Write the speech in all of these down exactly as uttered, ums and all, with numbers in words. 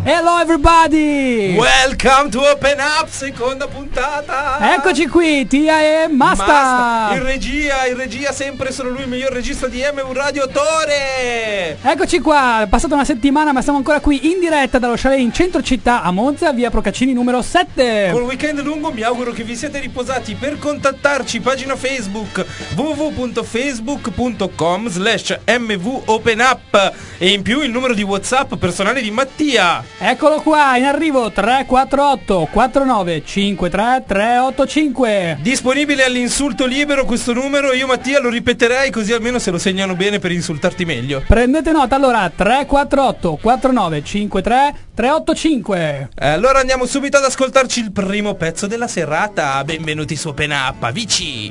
Hello everybody! Welcome to Open Up, seconda puntata! Eccoci qui, Tia e Masta! Masta. In regia, in regia sempre sono lui, il miglior regista di M V Radio Tore! Eccoci qua, è passata una settimana ma siamo ancora qui in diretta dallo chalet in centro città a Monza, via Procaccini numero sette. Con il weekend lungo mi auguro che vi siete riposati. Per contattarci, pagina Facebook w w w punto facebook punto com slash m v open up e in più il numero di WhatsApp personale di Mattia. Eccolo qua, in arrivo tre quattro otto quattro nove cinque tre tre otto cinque. Disponibile all'insulto libero questo numero, io Mattia lo ripeterei così almeno se lo segnano bene per insultarti meglio. Prendete nota allora, tre quattro otto quattro nove cinque tre tre otto cinque. Allora andiamo subito ad ascoltarci il primo pezzo della serata. Benvenuti su Open Up, amici.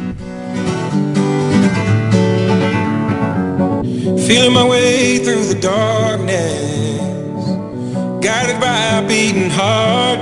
Feeling my way through the darkness, guided by a beating heart.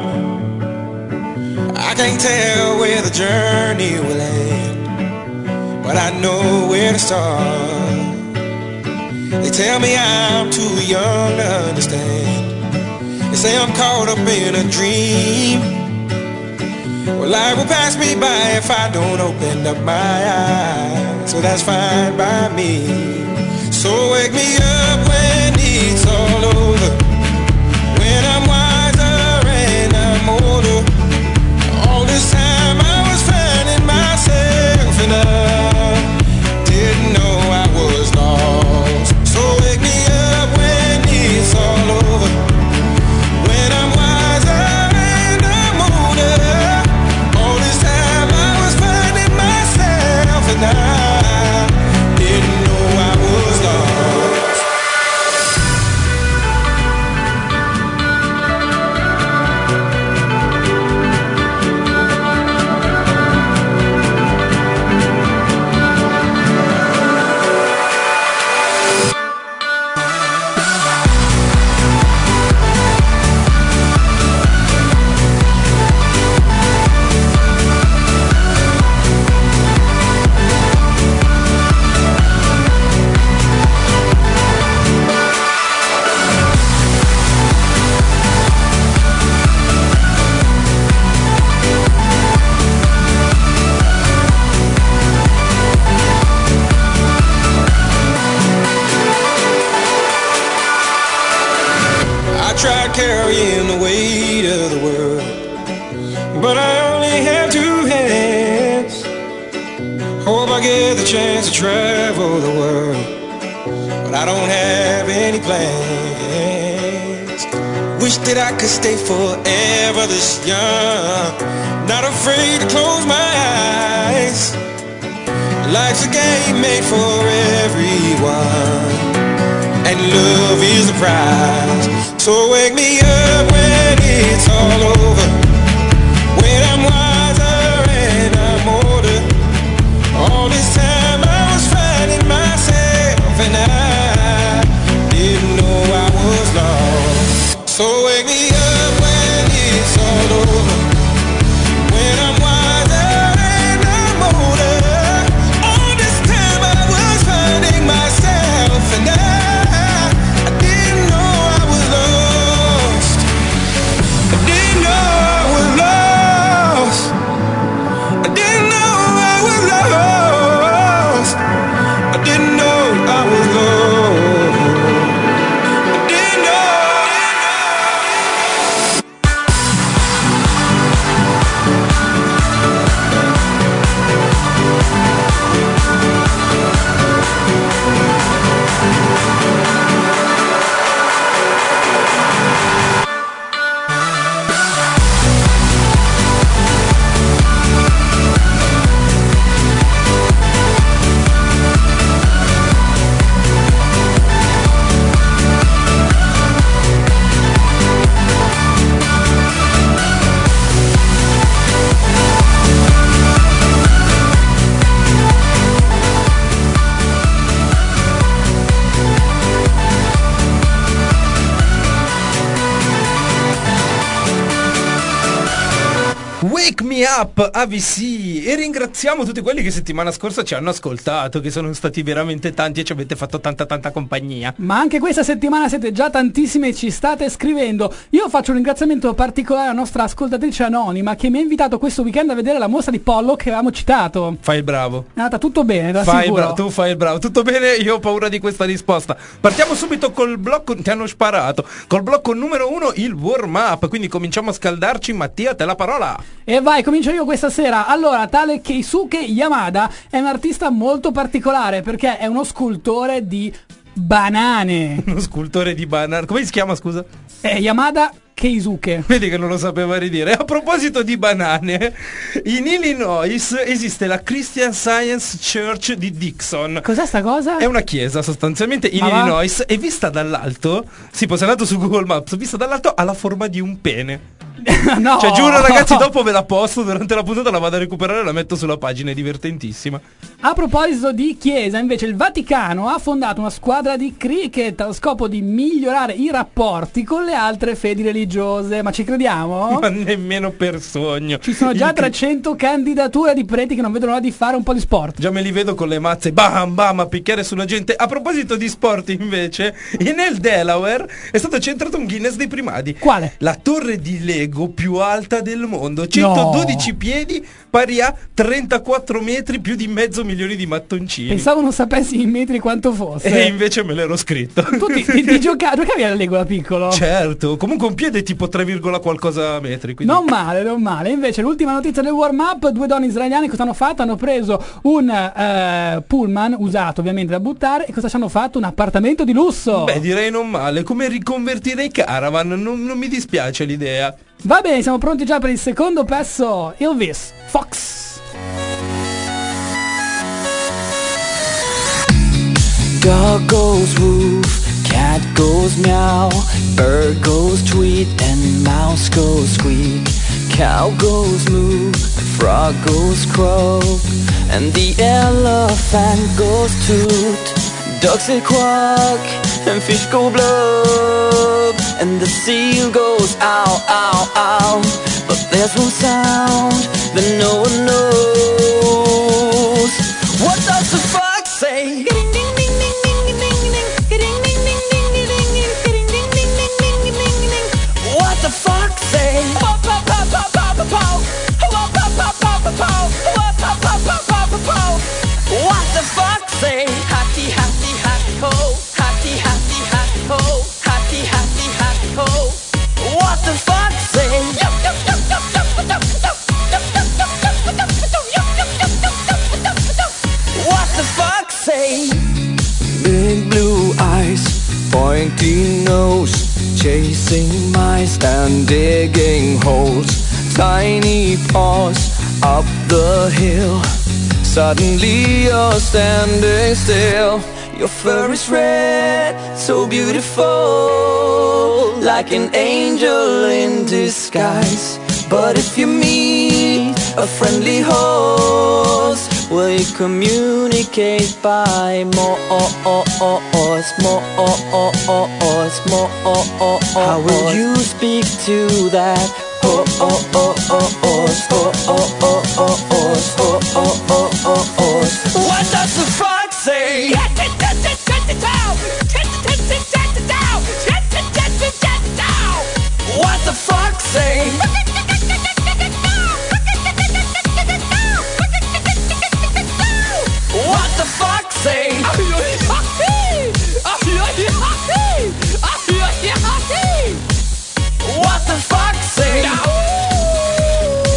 I can't tell where the journey will end, but I know where to start. They tell me I'm too young to understand. They say I'm caught up in a dream. Well, life will pass me by if I don't open up my eyes, so that's fine by me. So wake me up when it's all over, when I'm wiser and I'm older. All this time I was finding myself and I didn't know I was lost. So wake me up when it's all over, when I'm wiser and I'm older. All this time I was finding myself and I didn't know I was lost. Carrying the weight of the world, but I only have two hands. Hope I get the chance to travel the world, but I don't have any plans. Wish that I could stay forever this young, not afraid to close my eyes. Life's a game made for everyone, and love is the prize. So wake me up when it's all over, when I'm wiser and I'm older. All this time I was finding myself and I didn't know I was lost. So wake me up when it's all over, when I'm wiser and I'm older. All this time I was finding myself and I I didn't know I was lost. Wake Me Up A V C, e ringraziamo tutti quelli che settimana scorsa ci hanno ascoltato, che sono stati veramente tanti e ci avete fatto tanta tanta compagnia. Ma anche questa settimana siete già tantissimi e ci state scrivendo. Io faccio un ringraziamento particolare alla nostra ascoltatrice anonima che mi ha invitato questo weekend a vedere la mostra di Pollo che avevamo citato. Fai il bravo. È andata tutto bene, da fai sicuro. Bra- tu fai il bravo, tutto bene, io ho paura di questa risposta. Partiamo subito col blocco, ti hanno sparato, col blocco numero uno, il warm up, quindi cominciamo a scaldarci. Mattia, te la parola. E vai, comincio io questa sera. Allora, tale Keisuke Yamada è un artista molto particolare perché è uno scultore di banane. Uno scultore di banane, come si chiama, scusa? È Yamada Keisuke. Vedi che non lo sapeva ridire. A proposito di banane, in Illinois esiste la Christian Science Church di Dixon. Cos'è sta cosa? È una chiesa sostanzialmente in Ma va? Illinois e vista dall'alto, sì, poi sei andato su Google Maps, vista dall'alto ha la forma di un pene. No. Cioè giuro ragazzi, dopo ve la posto durante la puntata, la vado a recuperare e la metto sulla pagina, è divertentissima. A proposito di chiesa, invece, il Vaticano ha fondato una squadra di cricket allo scopo di migliorare i rapporti con le altre fedi religiose. Ma ci crediamo? Ma nemmeno per sogno. Ci sono già Il cri- trecento candidature di preti che non vedono l'ora di fare un po' di sport. Già me li vedo con le mazze, bam bam, a picchiare sulla gente. A proposito di sport invece, nel Delaware è stato centrato un Guinness dei primati. Quale? La torre di Lego più alta del mondo, centododici No. piedi, pari a trentaquattro metri, più di mezzo milione di mattoncini. Pensavo non sapessi in metri quanto fosse. E invece me l'ero scritto. Tu ti, ti, ti gioca- giocavi alla Lego da piccolo? Certo, comunque un piede è tipo tre, qualcosa metri, quindi... Non male, non male. Invece l'ultima notizia del warm up, due donne israeliane cosa hanno fatto? Hanno preso un eh, pullman usato ovviamente da buttare e cosa ci hanno fatto? Un appartamento di lusso. Beh, direi non male, come riconvertire i caravan, non, non mi dispiace l'idea. Va bene, siamo pronti già per il secondo pezzo. Elvis Fox. Dog goes woof, cat goes meow, bird goes tweet, and mouse goes squeak. Cow goes moo, frog goes croak, and the elephant goes toot. Ducks say quack, and fish go blub, and the seal goes ow, ow, ow. But there's one sound that no one knows. What does the fox say? What the fox say? What the fox say? Hatty, hatty, hatty ho, hatty, hatty, hatty ho, hatty, hatty, hatty ho. What the fox say? What the fox say? Big blue eyes, pointy nose, chasing mice and digging holes. Tiny paws up the hill. Suddenly you're standing still. Your fur is red, so beautiful, like an angel in disguise. But if you meet a friendly host, will you communicate by more, more, more? How will you speak to that? What does the fox say? What the fox say? What the fox say? What the fox say?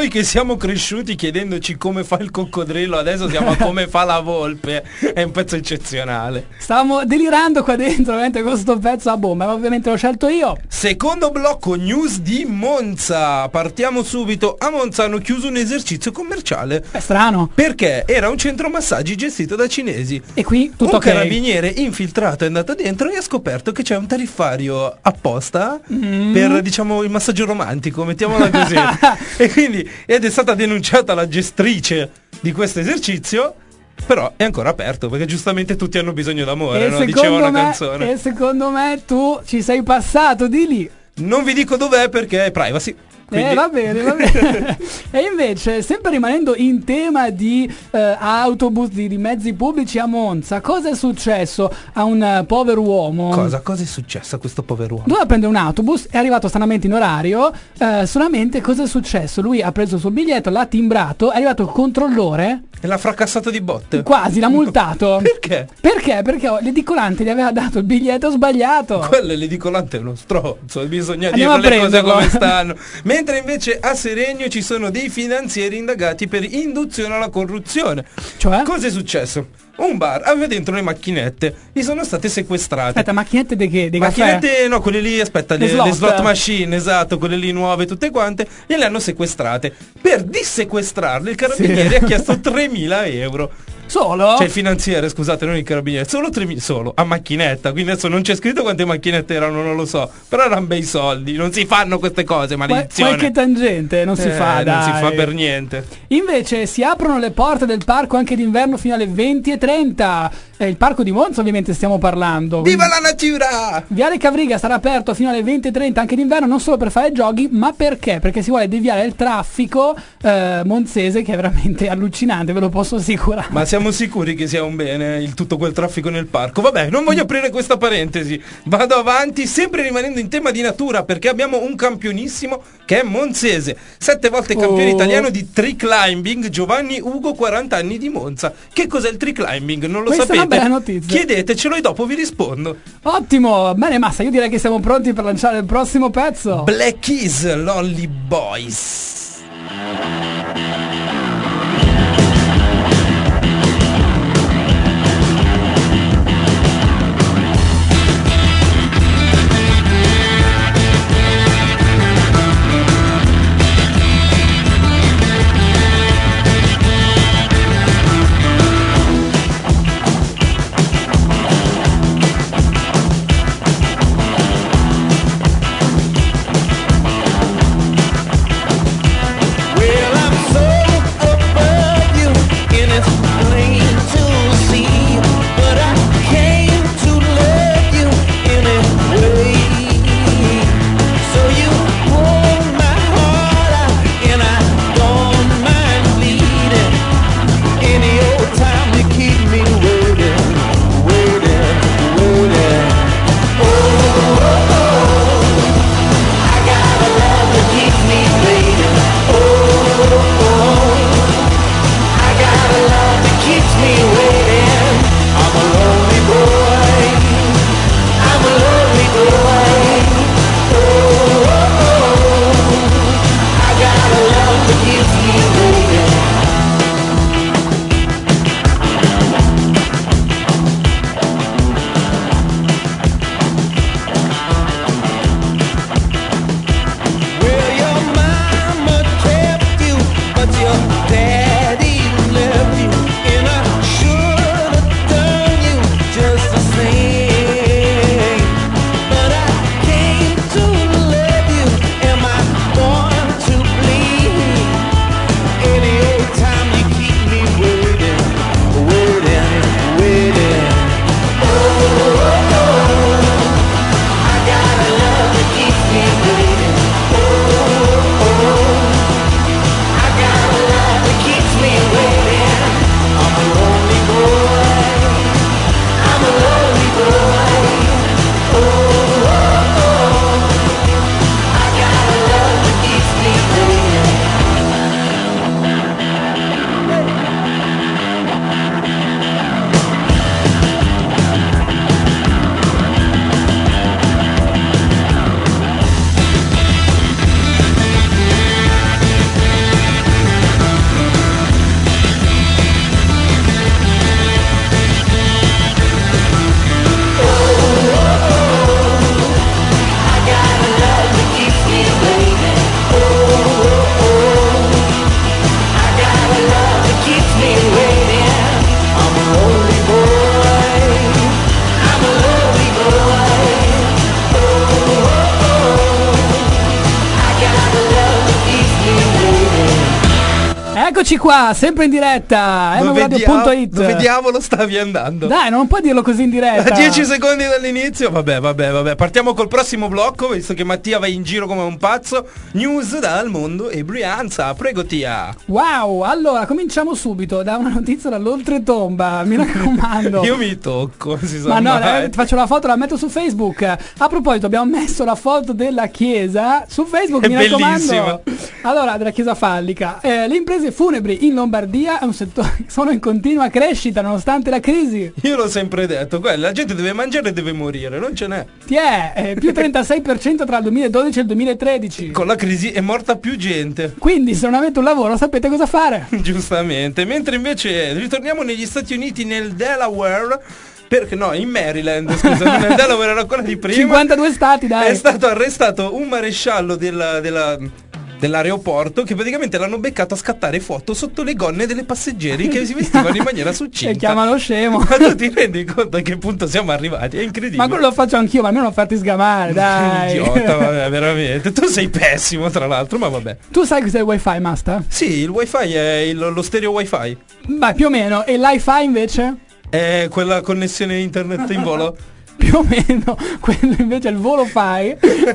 che siamo cresciuti chiedendoci come fa il coccodrillo, adesso siamo a come fa la volpe. È un pezzo eccezionale. Stavamo delirando qua dentro, ovviamente con questo pezzo a bomba, ma ovviamente l'ho scelto io. Secondo blocco, news di Monza. Partiamo subito. A Monza hanno chiuso un esercizio commerciale. È strano. Perché era un centro massaggi gestito da cinesi. E qui tutto un ok. carabiniere infiltrato è andato dentro e ha scoperto che c'è un tariffario apposta Mm. per, diciamo, il massaggio romantico, mettiamola così. E quindi ed è stata denunciata la gestrice di questo esercizio. Però è ancora aperto perché giustamente tutti hanno bisogno d'amore, E no? Diceva secondo una me, canzone. e secondo me tu ci sei passato di lì. Non vi dico dov'è perché è privacy. Quindi... Eh, va bene, va bene. E invece, sempre rimanendo in tema di eh, autobus, di, di mezzi pubblici a Monza, cosa è successo a un eh, povero uomo? Cosa? Cosa è successo a questo povero uomo? Doveva prendere un autobus, è arrivato stranamente in orario, eh, solamente cosa è successo? Lui ha preso il suo biglietto, l'ha timbrato, è arrivato il controllore, E l'ha fracassato di botte. quasi l'ha multato. Perché? Perché? Perché l'edicolante gli aveva dato il biglietto sbagliato. Quello è l'edicolante, è uno stronzo, bisogna Andiamo dire a le cose prenderlo. come stanno. Mentre invece a Seregno ci sono dei finanzieri indagati per induzione alla corruzione. Cioè? Cosa è successo? Un bar aveva dentro le macchinette, gli sono state sequestrate. Aspetta, macchinette di che? Di caffè? Macchinette, no, quelle lì, aspetta, Le le, slot. le slot machine, esatto, quelle lì nuove, tutte quante, e le hanno sequestrate. Per dissequestrarle il carabiniere Sì. ha chiesto tremila euro. Solo? Cioè il finanziere, scusate, non il carabiniere, solo tremila, solo, a macchinetta, quindi adesso non c'è scritto quante macchinette erano, non lo so, però erano bei soldi, non si fanno queste cose, Qual- maledizione. qualche tangente non si Eh, fa, dai. non si fa per niente. Invece si aprono le porte del parco anche d'inverno fino alle venti e trenta. È il parco di Monza, ovviamente stiamo parlando. Viva la natura! Viale Cavriga sarà aperto fino alle venti e trenta anche d'inverno, non solo per fare giochi, ma perché? Perché si vuole deviare il traffico eh, monzese, che è veramente allucinante, ve lo posso assicurare. Ma siamo sicuri che sia un bene il tutto quel traffico nel parco? Vabbè, non voglio aprire questa parentesi. Vado avanti, sempre rimanendo in tema di natura, perché abbiamo un campionissimo che è monzese. Sette volte campione Oh. italiano di tree climbing, Giovanni Ugo, quaranta anni di Monza. Che cos'è il tree climbing? Non lo Questa è sapete? una bella notizia. Chiedetecelo e dopo vi rispondo. Ottimo, bene Massa, io direi che siamo pronti per lanciare il prossimo pezzo. Black Keys, Lonely Boys. Well, Eccoci qua, sempre in diretta, Dove, mvradio dia- punto it. dove diavolo stavi andando? Dai, non puoi dirlo così in diretta. A dieci secondi dall'inizio. Vabbè, vabbè, vabbè. Partiamo col prossimo blocco, visto che Mattia va in giro come un pazzo. News dal mondo e Brianza. Prego, Tia. Wow, allora cominciamo subito da una notizia dall'oltretomba, mi raccomando. Io mi tocco, si sa Ma no, mai. eh, ti faccio la foto, la metto su Facebook. A proposito, abbiamo messo la foto della chiesa su Facebook, È mi bellissima. raccomando. Allora, della chiesa fallica. Eh, le imprese funebri in Lombardia è un settore che sono in continua crescita nonostante la crisi. Io l'ho sempre detto, quella, la gente deve mangiare e deve morire, non ce n'è. Ti è eh, più trentasei per cento tra il duemiladodici e il duemilatredici. Con la crisi è morta più gente. Quindi se non avete un lavoro sapete cosa fare. Giustamente. Mentre invece ritorniamo negli Stati Uniti, nel Delaware. Perché no, in Maryland, scusa, nel Delaware era quella di prima. cinquantadue stati, dai. È stato arrestato un maresciallo della, della, dell'aeroporto che praticamente l'hanno beccato a scattare foto sotto le gonne delle passeggeri che si vestivano in maniera succinta. E chiamalo scemo. Ma tu ti rendi conto a che punto siamo arrivati? È incredibile. Ma quello lo faccio anch'io, ma almeno non farti sgamare, dai. Idiota, vabbè, veramente. Tu sei pessimo, tra l'altro, ma vabbè. Tu sai cos'è il wifi, Masta? Sì, il wifi è il- lo stereo wifi. Beh, più o meno. E l'iFi invece? È quella connessione internet in volo. Più o meno. Quello invece è il volo fai.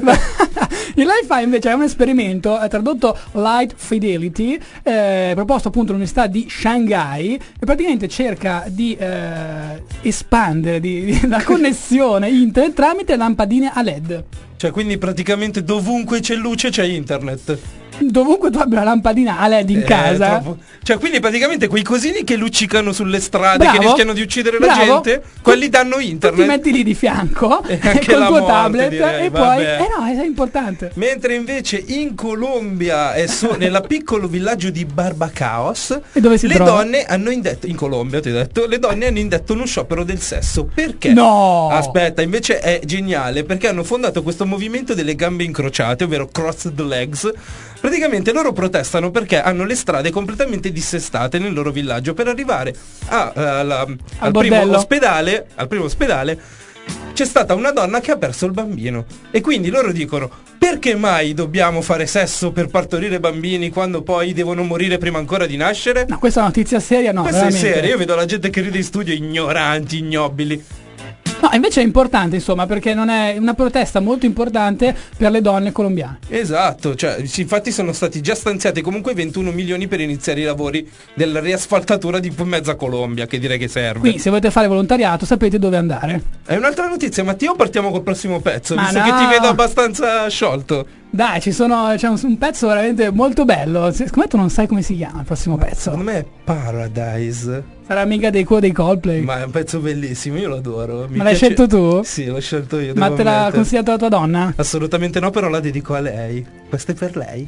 Il l'iFi invece è un esperimento eh, tradotto Light Fidelity, eh, proposto appunto all'Università di Shanghai, e praticamente cerca di eh, espandere di, di, la connessione internet tramite lampadine a led. Cioè, quindi praticamente dovunque c'è luce c'è internet. Dovunque tu abbia una lampadina a led in Eh, casa. troppo. Cioè, quindi praticamente quei cosini che luccicano sulle strade, Bravo. che rischiano di uccidere la Bravo. gente, quelli danno Tu ti internet. metti lì di fianco E col anche la tuo morte, tablet direi, e poi vabbè. eh no, è importante. Mentre invece in Colombia, è so- nel piccolo villaggio di Barbacaos, E dove si le trova? donne hanno indetto, in Colombia ti ho detto, le donne hanno indetto uno sciopero del sesso. Perché? No! Aspetta, invece è geniale, perché hanno fondato questo movimento delle gambe incrociate, ovvero crossed legs. Praticamente loro protestano perché hanno le strade completamente dissestate nel loro villaggio. Per arrivare a, alla- al primo bordello. ospedale, al primo ospedale c'è stata una donna che ha perso il bambino. E quindi loro dicono: perché mai dobbiamo fare sesso per partorire bambini quando poi devono morire prima ancora di nascere? No, questa è una notizia seria, no? Questa veramente. è seria, io vedo la gente che ride in studio, ignoranti, ignobili. No, invece è importante, insomma, perché non è una protesta molto importante per le donne colombiane. Esatto, cioè sì, infatti sono stati già stanziati comunque ventuno milioni per iniziare i lavori della riasfaltatura di mezza Colombia, che direi che serve. Quindi se volete fare volontariato sapete dove andare. È un'altra notizia, Matteo, o partiamo col prossimo pezzo, Ma visto no. che ti vedo abbastanza sciolto. Dai, ci sono, c'è un, un pezzo veramente molto bello. Se- Secondo me tu non sai come si chiama il prossimo pezzo. Secondo me è Paradise. Sarà mica dei cuori dei Coldplay. Ma è un pezzo bellissimo, io lo adoro. Mi Ma l'hai piace- scelto tu? Sì, l'ho scelto io. Ma devo te l'ha ammettere. consigliato la tua donna? Assolutamente no, però la dedico a lei. Questa è per lei.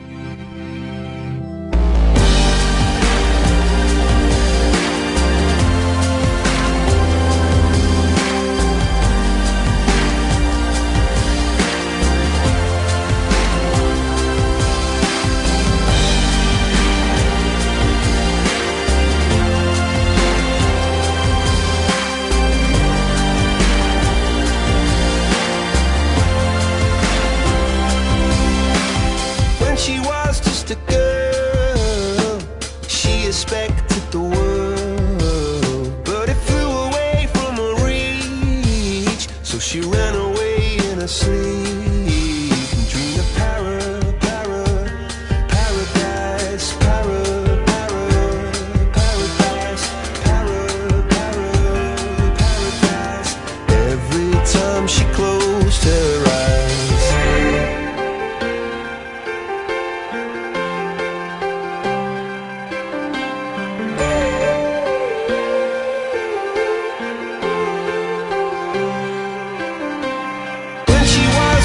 When she was just a girl, she expected the world, but it flew away from her reach. So she ran away in her sleep and dreamed of para, para, paradise, para, para, paradise, para, para, paradise. Every time she closed her eyes. When she was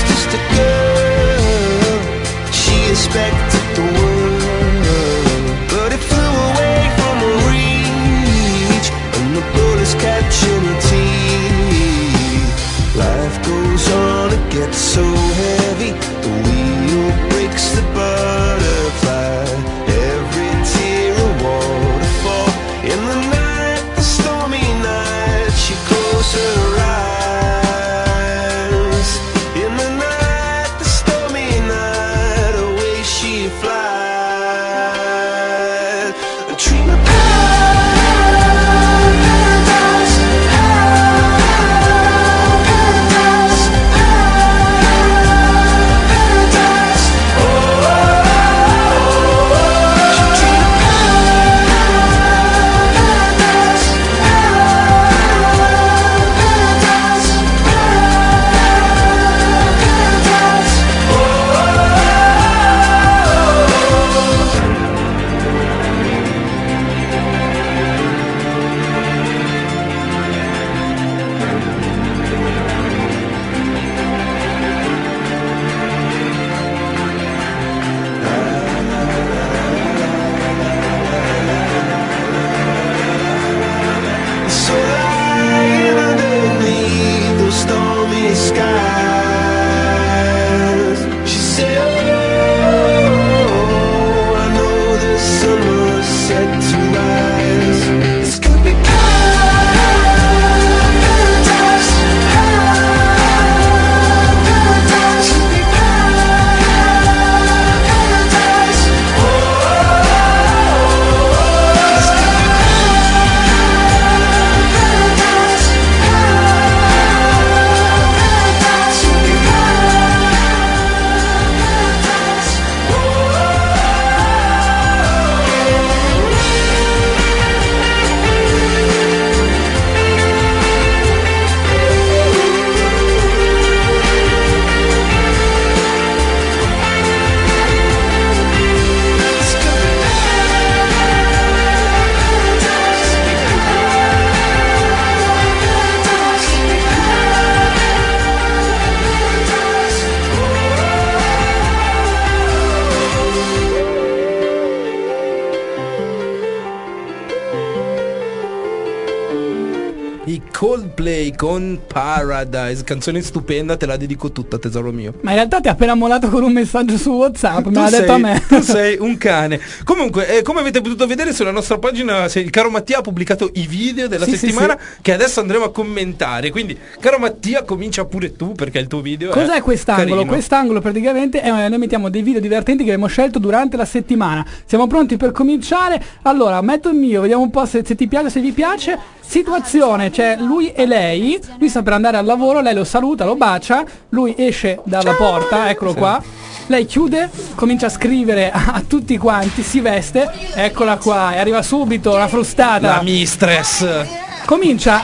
i Coldplay con Paradise, canzone stupenda, te la dedico tutta, tesoro mio. Ma in realtà ti ha appena mollato con un messaggio su WhatsApp, Tu me l'ha sei- detto a me. Tu sei un cane. Comunque, eh, come avete potuto vedere sulla nostra pagina, se- il caro Mattia ha pubblicato i video della Sì, sì, settimana sì. che adesso andremo a commentare. Quindi, caro Mattia, comincia pure tu perché il tuo video Cos'è è quest'angolo? carino. Quest'angolo praticamente è, noi mettiamo dei video divertenti che abbiamo scelto durante la settimana. Siamo pronti per cominciare? Allora, metto il mio, vediamo un po' se, se ti piace, se vi piace. Situazione, c'è lui e lei, lui sta per andare al lavoro, lei lo saluta, lo bacia, lui esce dalla porta, eccolo qua. Lei chiude, comincia a scrivere a, a tutti quanti, si veste, eccola qua, e arriva subito la frustata. La mistress. Comincia,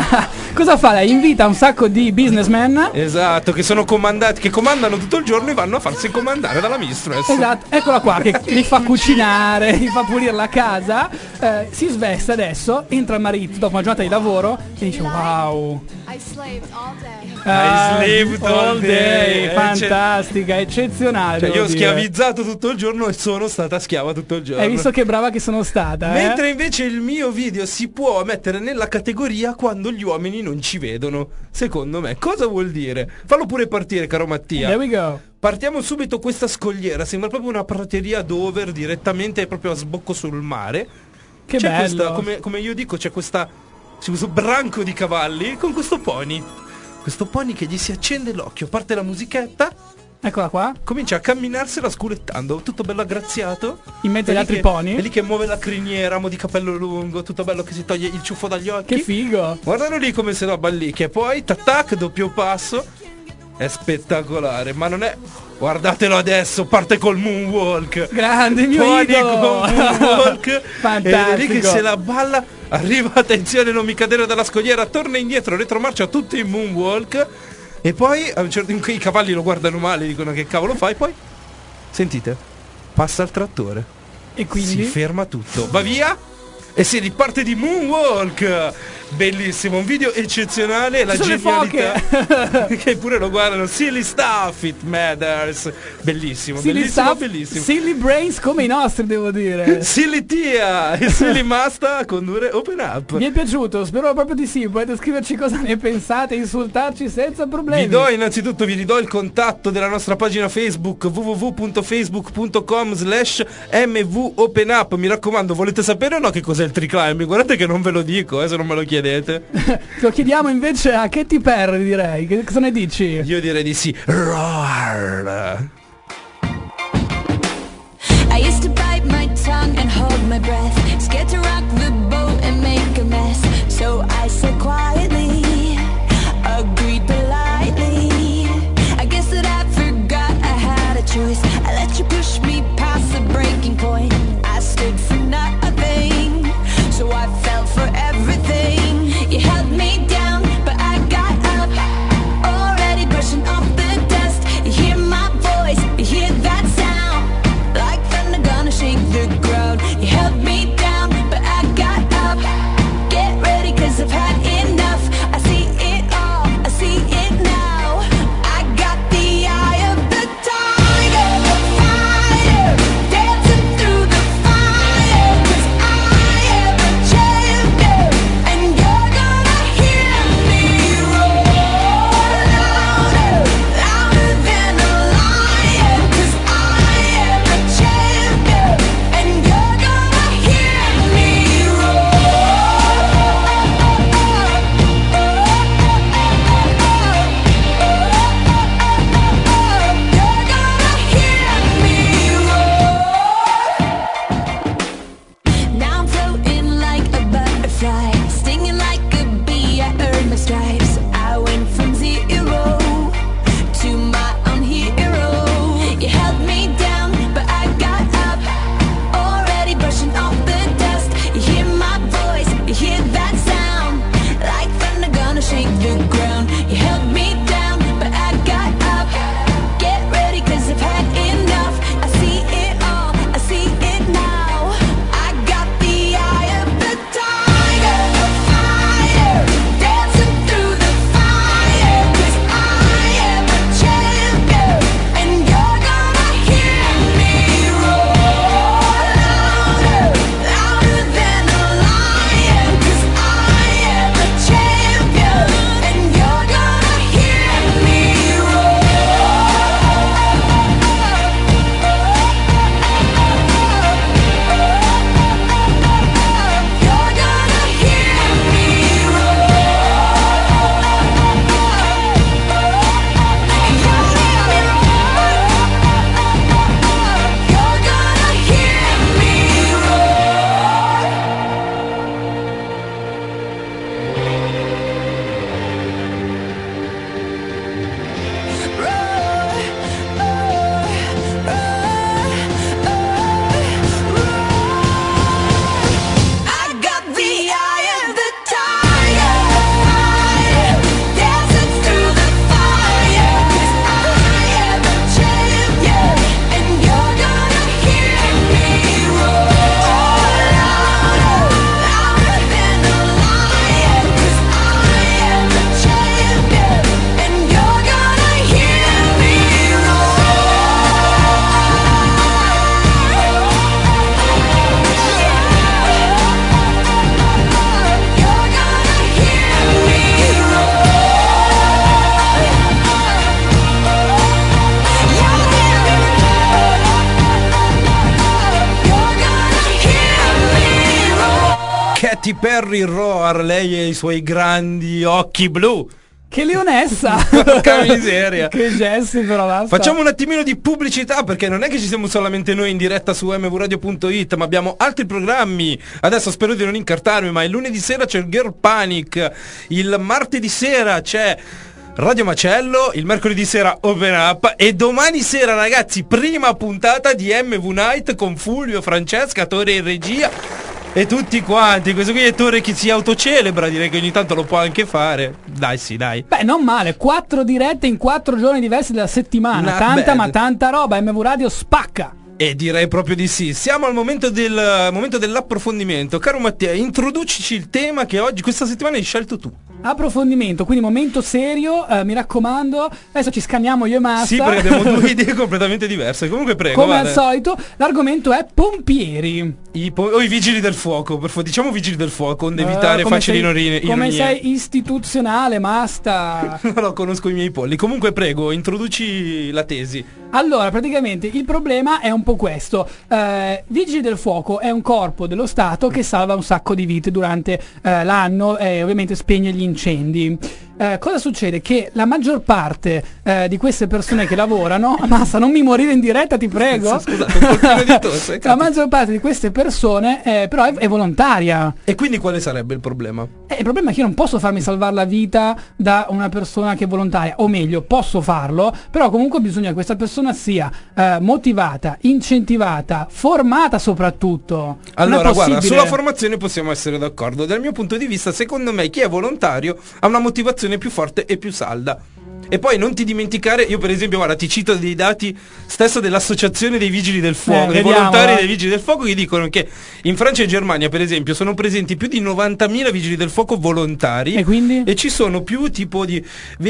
cosa fa lei? Invita un sacco di businessmen. Esatto, che sono comandati, che comandano tutto il giorno e vanno a farsi comandare dalla mistress. Esatto, eccola qua che li fa cucinare, li fa pulire la casa, eh, si sveste adesso, entra il marito dopo una giornata di lavoro e dice wow. I slaved all day. Ah, slaved all day. Eh, fantastica, eccezionale. Cioè, devo io ho dire. schiavizzato tutto il giorno e sono stata schiava tutto il giorno. Hai visto che brava che sono stata, eh? Mentre invece il mio video si può mettere nella categoria quando gli uomini non ci vedono. Secondo me, cosa vuol dire? Fallo pure partire, caro Mattia. There we go. Partiamo subito questa scogliera, sembra proprio una prateria dover direttamente proprio a sbocco sul mare. Che c'è bello. questa, come, come io dico, c'è questa c'è questo branco di cavalli con questo pony. Questo pony che gli si accende l'occhio, parte la musichetta, Eccola qua, comincia a camminarsela sculettando, tutto bello aggraziato. in mezzo È agli lì altri che- pony. È lì che muove la criniera, mo di capello lungo, tutto bello che si toglie il ciuffo dagli occhi. Che figo. Guardalo lì come se la ballicchia. E poi tac doppio passo. È spettacolare, ma non è. Guardatelo adesso, parte col moonwalk. Grande, mio Pony idolo. con moonwalk. Fantastico. Ed è lì che se la balla. Arriva, attenzione, non mi cadere dalla scogliera. Torna indietro, retromarcia tutto in moonwalk. E poi a un certo punto i cavalli lo guardano male, dicono che cavolo fai. Poi sentite, passa il trattore. E quindi? Si ferma tutto, va via e si riparte di moonwalk. Bellissimo, un video eccezionale. La Ci sono le genialità che pure lo guardano. Silly stuff, it matters. Bellissimo, Silly bellissimo, stuff, bellissimo. silly brains come i nostri, devo dire. Silly Tia e Silly Masta a condurre Open Up. Vi è piaciuto? Spero proprio di sì. Potete scriverci cosa ne pensate, insultarci senza problemi. Vi do innanzitutto vi ridò il contatto della nostra pagina Facebook w w w punto facebook punto com slash m v open up. Mi raccomando, volete sapere o no che cos'è il tree climbing? Guardate che non ve lo dico, eh, se non me lo chiedete. Lo chiediamo invece a Katy Perry, direi. Che cosa ne dici? Io direi di sì. Roar. I used to bite my tongue and hold my breath, scared to rock the boat and make a mess. So I said quietly, agreed politely. I guess that I forgot I had a choice. I let you push me past the breaking point. I stood for nothing, so I fell for everything. You held me down, but I got up, already brushing off the dust. You hear my voice, you hear that sound, like thunder gonna shake the ground. You held me down. Katy Perry Roar, lei e i suoi grandi occhi blu. Che leonessa! Porca miseria. Che gesti però, basta. Facciamo un attimino di pubblicità, perché non è che ci siamo solamente noi in diretta su m v radio punto i t, ma abbiamo altri programmi. Adesso spero di non incartarmi, ma il lunedì sera c'è il Girl Panic, il martedì sera c'è Radio Macello, il mercoledì sera Open Up e domani sera, ragazzi, prima puntata di M V Night con Fulvio, Francesca, Tore in regia e tutti quanti. Questo qui è Tore che si autocelebra, direi che ogni tanto lo può anche fare. Dai, sì, dai. Beh, non male, quattro dirette in quattro giorni diversi della settimana. Not tanta bad. ma tanta roba, M V Radio spacca. E direi proprio di sì. Siamo al momento del momento dell'approfondimento. Caro Mattia, introducici il tema che oggi, questa settimana, hai scelto tu. Approfondimento, quindi momento serio, eh, mi raccomando. Adesso ci scanniamo io e Massa. Sì, perché abbiamo due idee completamente diverse. Comunque prego. Come vale. al solito, l'argomento è pompieri. I po- o i vigili del fuoco, per favore, diciamo vigili del fuoco, onde evitare Eh, come facili sei- ironie. Come ironie. sei istituzionale, Masta. Non lo conosco i miei polli. Comunque prego, introduci la tesi. Allora, praticamente il problema è un po' questo. Eh, Vigili del Fuoco è un corpo dello Stato che salva un sacco di vite durante eh, l'anno e ovviamente spegne gli incendi. Eh, cosa succede? Che la maggior parte eh, di queste persone che lavorano... Massa, non mi morire in diretta, ti prego. Scusate, un pochino di tosse, La capito. maggior parte di queste persone eh, però è, è volontaria. E quindi quale sarebbe il problema? Eh, il problema è che io non posso farmi salvare la vita da una persona che è volontaria, o meglio, posso farlo, però comunque bisogna che questa persona sia eh, motivata, incentivata, formata soprattutto. Non è Allora, guarda, possibile- sulla formazione possiamo essere d'accordo. Dal mio punto di vista, secondo me, chi è volontario ha una motivazione più forte e più salda. E poi non ti dimenticare, io per esempio, guarda, ti cito dei dati stesso dell'associazione dei vigili del fuoco, Eh, dei vediamo, volontari eh. dei vigili del fuoco, che dicono che in Francia e Germania, per esempio, sono presenti più di novantamila vigili del fuoco volontari. E quindi? E ci sono più tipo di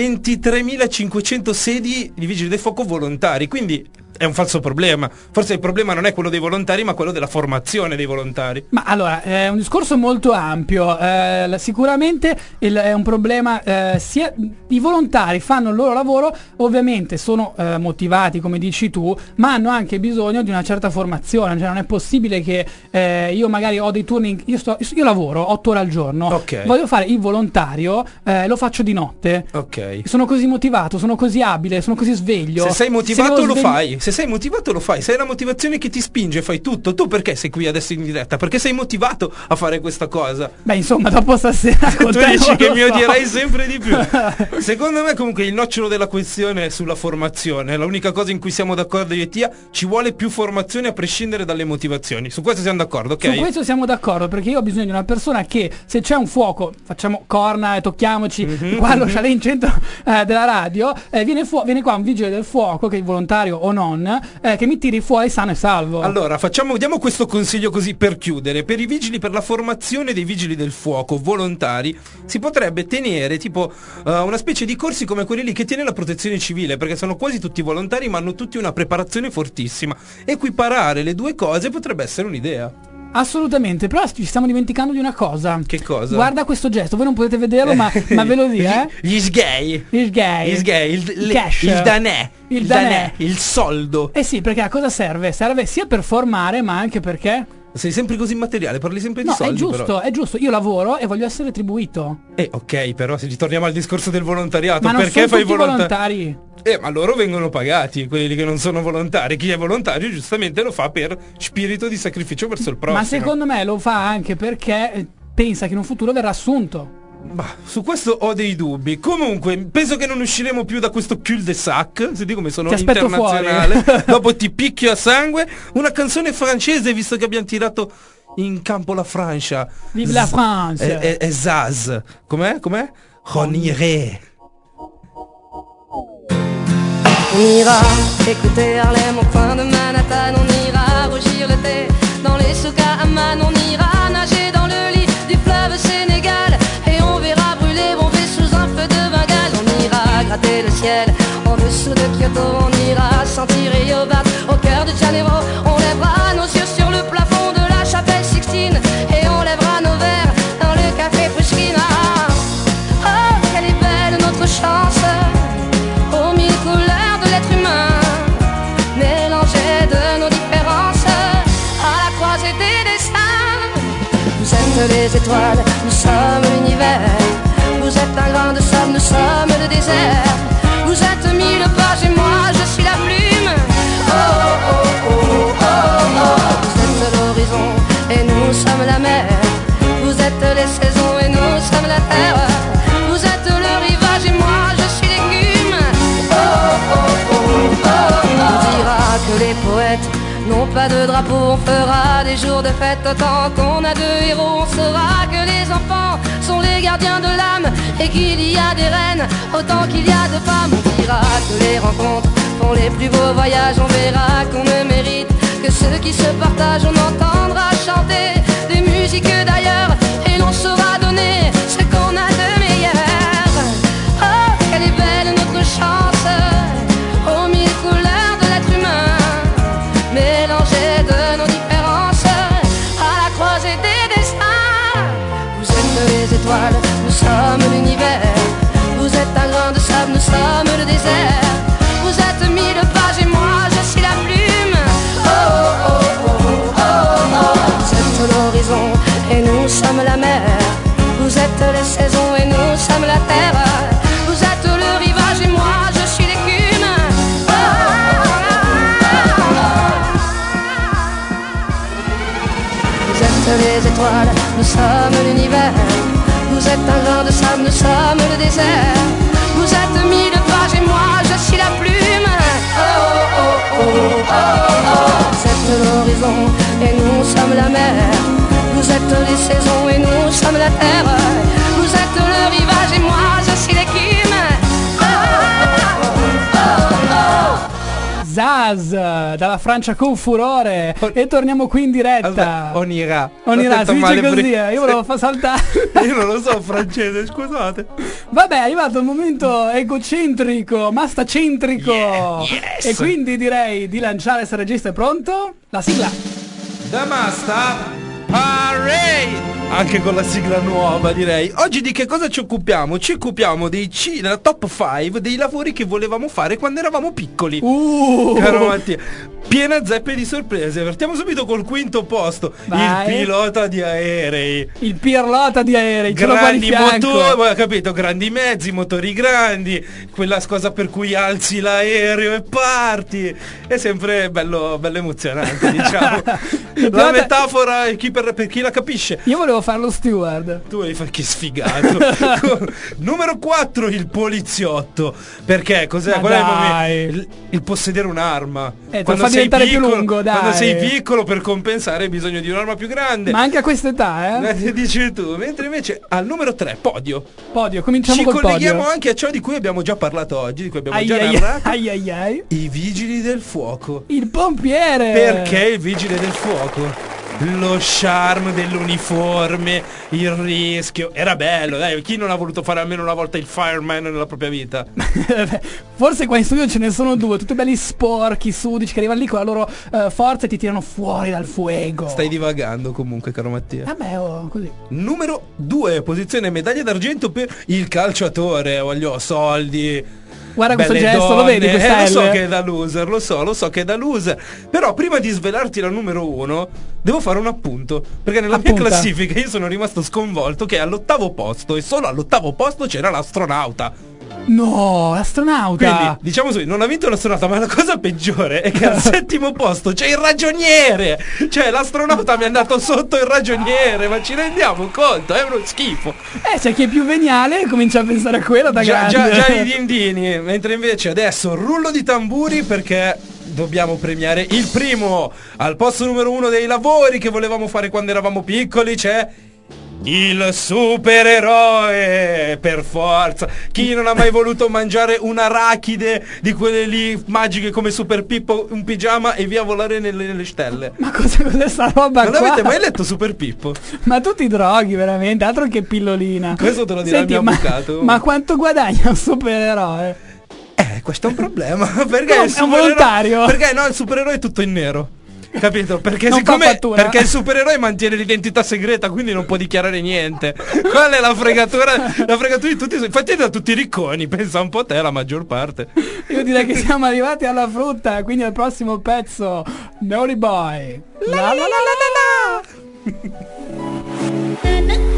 ventitremilacinquecento sedi di vigili del fuoco volontari. Quindi è un falso problema. Forse il problema non è quello dei volontari, ma quello della formazione dei volontari. Ma allora, è un discorso molto ampio. Eh, la- sicuramente il- è un problema. Eh, sia i volontari fanno il loro lavoro, ovviamente sono eh, motivati, come dici tu, ma hanno anche bisogno di una certa formazione. Cioè, non è possibile che eh, io magari ho dei turni. Io, sto, io lavoro otto ore al giorno. Ok. Voglio fare il volontario, eh, lo faccio di notte. Ok. Sono così motivato, sono così abile, sono così sveglio. Se sei motivato devo lo svegli- fai. Se sei motivato lo fai. Se hai la motivazione che ti spinge, fai tutto. Tu perché sei qui adesso in diretta? Perché sei motivato a fare questa cosa. Beh, insomma, dopo stasera con Tu te dici non che lo mi so. odierai sempre di più. Secondo me comunque il nocciolo della questione è sulla formazione. L'unica cosa in cui siamo d'accordo io e Tia, ci vuole più formazione a prescindere dalle motivazioni. Su questo siamo d'accordo, ok? Su questo siamo d'accordo, perché io ho bisogno di una persona che, se c'è un fuoco, facciamo corna e tocchiamoci Mhm, qua allo chalet in centro eh, della radio, eh, viene, fu- viene qua un vigile del fuoco, che è volontario o non, eh, che mi tiri fuori sano e salvo. Allora, facciamo, diamo questo consiglio così per chiudere. Per i vigili, per la formazione dei vigili del fuoco volontari, si potrebbe tenere tipo uh, una specie di corsi come quelli lì che tiene la protezione civile, perché sono quasi tutti volontari ma hanno tutti una preparazione fortissima. Equiparare le due cose potrebbe essere un'idea. Assolutamente, però ci stiamo dimenticando di una cosa. Che cosa? Guarda questo gesto, voi non potete vederlo, ma, ma ve lo dico, eh? Gli sgay. Il gay. Gli sgay, il, Il le- cash. il danè. Il danè. il soldo. Eh sì, perché a cosa serve? Serve sia per formare, ma anche perché... Sei sempre così immateriale, parli sempre di No, soldi. è giusto, però. è giusto. Io lavoro e voglio essere retribuito. Eh, ok, però se ritorniamo al discorso del volontariato, Ma non perché sono fai tutti volonta- volontari. Eh, ma loro vengono pagati, quelli che non sono volontari. Chi è volontario giustamente lo fa per spirito di sacrificio verso il prossimo. Ma secondo me lo fa anche perché eh, pensa che in un futuro verrà assunto. Bah, su questo ho dei dubbi. Comunque, penso che non usciremo più da questo cul-de-sac. Senti come sono Ti aspetto internazionale. fuori. Dopo ti picchio a sangue. Una canzone francese, visto che abbiamo tirato in campo la Francia. Vive la France. È, è, è Zaz. Com'è? Com'è? On irait. On ira écouter Harlem au coin de Manhattan. On ira rougir le thé dans les souks à Amman. On ira nager dans le lit du fleuve Sénégal. Et on verra brûler bomber sous un feu de Bengale. On ira gratter le ciel en dessous de Kyoto. On ira sentir Rio battre au cœur de Janeiro. On lèvera nos yeux sur le plafond de la chapelle Sixtine. Et on lèvera nos verres dans le café Pushkin. Ah, oh, quelle est belle notre chance, aux mille couleurs de l'être humain, mélangées de nos différences, à la croisée des destins. les étoiles, nous sommes l'univers. Vous êtes un grain de sable, nous sommes le désert. Vous êtes mille pages et moi je suis la plume. Oh oh oh oh oh oh. Vous êtes l'horizon et nous sommes la mer. Vous êtes les saisons et nous sommes la terre. Vous êtes le rivage et moi je suis l'écume. Oh oh oh oh oh. On dira que les poètes n'ont pas de drapeau, on fera des jours de fête autant qu'on a de héros. On saura que les enfants sont les gardiens de l'âme et qu'il y a des reines autant qu'il y a de femmes. On dira que les rencontres font les plus beaux voyages. On verra qu'on ne mérite que ceux qui se partagent. On entendra chanter des musiques d'ailleurs et l'on saura donner ce qu'on a de meilleur. Oh, quelle est belle notre chance aux mille couleurs de l'être humain, mélangées de nos différences à la croisée des destins. Vous êtes les étoiles, nous sommes l'univers. Vous êtes un grain de sable, nous sommes le désert. Vous êtes mille pages et moi je suis la plume. Oh oh oh oh oh oh. Vous êtes l'horizon et nous sommes la mer. Vous êtes les saisons et nous sommes la terre. Vous êtes le rivage et moi je suis l'écume. Oh oh oh oh oh. Vous êtes les étoiles, nous sommes l'univers. Vous êtes un grain de sable, nous sommes le désert. Vous êtes mille pages et moi je suis la plume. Oh oh oh oh oh oh. Vous êtes l'horizon et nous sommes la mer. Vous êtes les saisons et nous sommes la terre. Vous êtes le rivage et moi je suis l'écume. Oh oh oh oh oh. Zaz dalla Francia con furore. E torniamo qui in diretta. Aspetta, Onira. Onira, Ho detto si dice male così, prima. eh, io volevo far saltare. Io non lo so francese, scusate. Vabbè, è arrivato il momento egocentrico, mastacentrico. Yeah, yes. E quindi direi di lanciare, se il regista è pronto, la sigla. Da Masta Parade. Anche con la sigla nuova, direi. Oggi di che cosa ci occupiamo? Ci occupiamo dei C- della top cinque dei lavori che volevamo fare quando eravamo piccoli. Uh. Caro Mattia, piena zeppe di sorprese. Partiamo subito col quinto posto. Vai. Il pilota di aerei. Il pirlota di aerei, ce l'ho qua di Grandi fianco. motori, hai capito? Grandi mezzi, motori grandi, quella cosa per cui alzi l'aereo e parti. È sempre bello, bello emozionante, diciamo. Il La pilota- metafora è chi per, per chi la capisce. Io volevo fare lo steward. Tu devi fare che sfigato. Numero quattro, il poliziotto. Perché? Cos'è? Ma Qual è il dai. momento? Il, il possedere un'arma. Eh, te lo fa diventare più lungo, dai. Quando sei piccolo, per compensare hai bisogno di un'arma più grande. Ma anche a questa età, eh? Eh, dici tu. Mentre invece al numero tre, podio. Podio, cominciamo Ci col colleghiamo podio. anche a ciò di cui abbiamo già parlato oggi, di cui abbiamo Ai già ai narrato. ai ai ai. I vigili del fuoco. Il pompiere. Perché il vigile del fuoco? Lo charme dell'uniforme, il rischio. Era bello, dai, chi non ha voluto fare almeno una volta il fireman nella propria vita? Forse qua in studio ce ne sono due, tutti belli sporchi, sudici, che arrivano lì con la loro eh, forza e ti tirano fuori dal fuego. Stai divagando comunque, caro Mattia. Vabbè, oh, così. Numero due, posizione medaglia d'argento per il calciatore. Voglio soldi. Guarda questo Belle gesto, lo donne. vedi questa eh, lo so L? che è da loser, lo so, lo so che è da loser. Però prima di svelarti la numero uno, devo fare un appunto. Perché nella Appunta. mia classifica io sono rimasto sconvolto che all'ottavo posto, e solo all'ottavo posto, c'era l'astronauta. No, astronauta. Quindi, diciamo così, non ha vinto l'astronauta, ma la cosa peggiore è che al settimo posto c'è il ragioniere. Cioè, l'astronauta mi è andato sotto il ragioniere, ma ci rendiamo conto? È uno schifo. Eh, c'è chi è più veniale e comincia a pensare a quello da Già, grande. già, già i dindini. Mentre invece adesso rullo di tamburi, perché dobbiamo premiare il primo. Al posto numero uno dei lavori che volevamo fare quando eravamo piccoli c'è il supereroe, per forza. Chi non ha mai voluto mangiare un'arachide di quelle lì magiche come Super Pippo, un pigiama e via volare nelle, nelle stelle? Ma cosa, cos'è sta roba Non qua? avete mai letto Super Pippo? Ma tu ti droghi veramente, altro che pillolina. Questo te lo dirà il mio ma, avvocato. ma quanto guadagna un supereroe? Eh, questo è un problema. Perché No, il è un supereroe- volontario. Perché no, il supereroe è tutto in nero. Capito? Perché Non fa siccome fattura. perché il supereroe mantiene l'identità segreta, quindi non può dichiarare niente. Qual è la fregatura? La fregatura di tutti. Infatti è da tutti ricconi, pensa un po' te la maggior parte. Io direi che siamo arrivati alla frutta, quindi al prossimo pezzo, Naughty Boy. La la la la la la.